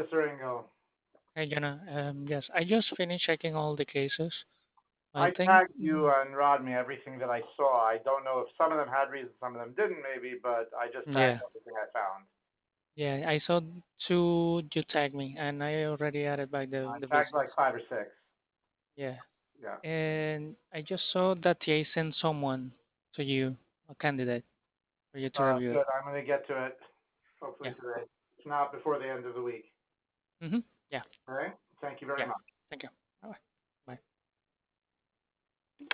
Mr. Engel. Hey, Jenna. Yes, I just finished checking all the cases. I I think, tagged you and Rodney everything that I saw. I don't know if some of them had reasons, some of them didn't, maybe, but I just tagged yeah, everything I found. yeah, I saw two you tagged me, and I already added back I the tagged like business. five or six. Yeah, Yeah. and I just saw that they sent someone to you, a candidate, for you to review it. Good. I'm going to get to it hopefully Yeah. today. If not, before the end of the week. Mm-hmm. Yeah. All right. Thank you very Yeah. much. Thank you.